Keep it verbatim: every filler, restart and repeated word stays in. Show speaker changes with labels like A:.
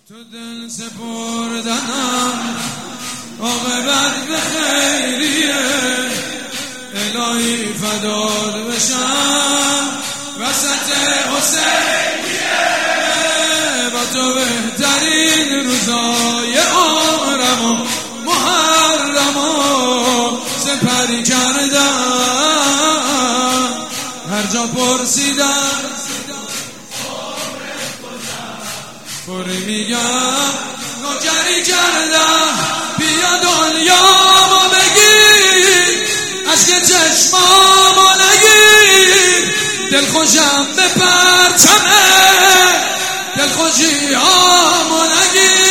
A: تو دل سپردنم عاقبت به خیریه، الهی فدات بشم وسط حسینیه. با تو بهترین روزای عمرم و محرم و سپری کردم، هر جا پرسیدم پری میگم نوکری کردم. بیا دنیامو بگیر، اشک چشمامو نگیر، دلخوشم به پرچمه، دلخوشیامو نگیر.